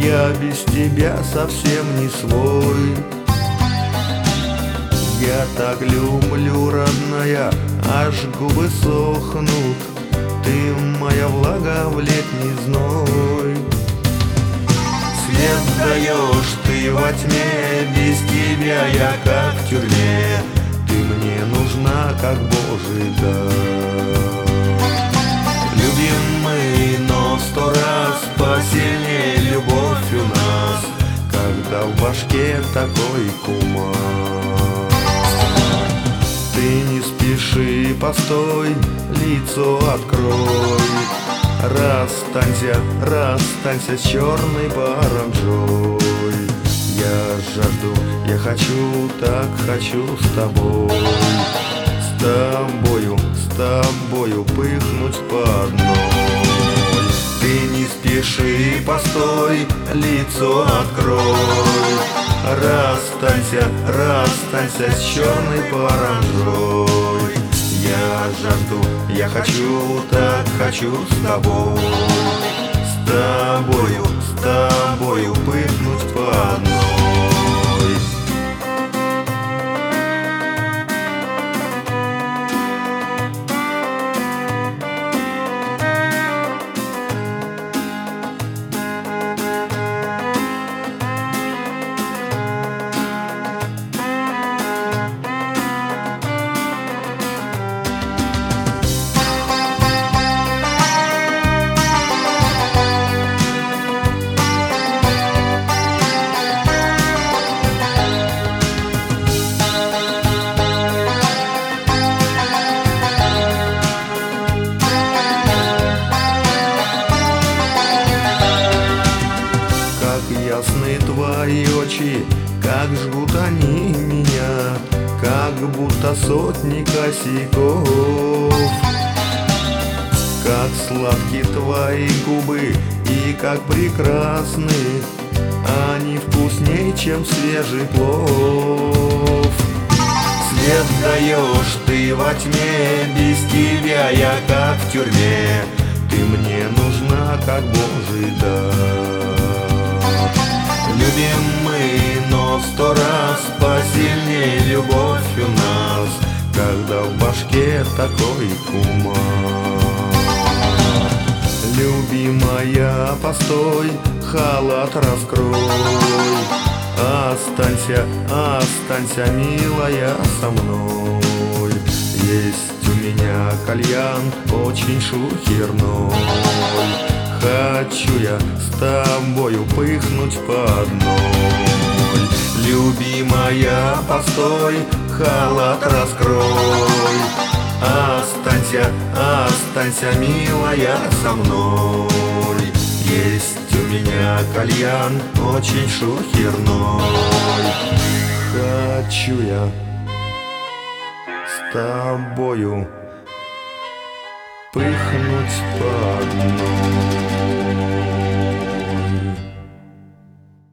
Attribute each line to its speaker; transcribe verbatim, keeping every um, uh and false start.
Speaker 1: Я без тебя совсем не свой. Я так люблю, родная, аж губы сохнут. Ты моя влага в летний зной. Свет даешь ты во тьме, без тебя я как в тюрьме. Ты мне нужна, как Божий дар. Любим мы, но в сто раз посильнее любовь у нас, когда в башке такой кумар. Ты не спеши, постой, лицо открой. Расстанься, расстанься с черной паранджой. Я жажду, я хочу, так хочу с тобой. С тобою, с тобою пыхнуть по одной. Ты не спеши, постой, лицо открой. Расстанься, расстанься с черной паранджой. Я жажду, я хочу, так хочу с тобой. С тобою, с тобою пыхнуть по одной. Ясны твои очи, как жгут они меня, как будто сотни косяков. Как сладки твои губы и как прекрасны, они вкусней, чем свежий плов. Свет даешь ты во тьме, без тебя я как в тюрьме. Ты мне нужна, как Божий дар. Любим мы, но в сто раз посильнее любовь у нас, когда в башке такой кумар. Любимая, постой, халат раскрой. Останься, останься, милая, со мной. Есть у меня кальян очень шухерной. Хочу я с тобою пыхнуть по одной. Любимая, постой, халат раскрой. Останься, останься, милая, со мной. Есть у меня кальян очень шухерной. Хочу я с тобою пыхнуть по одной.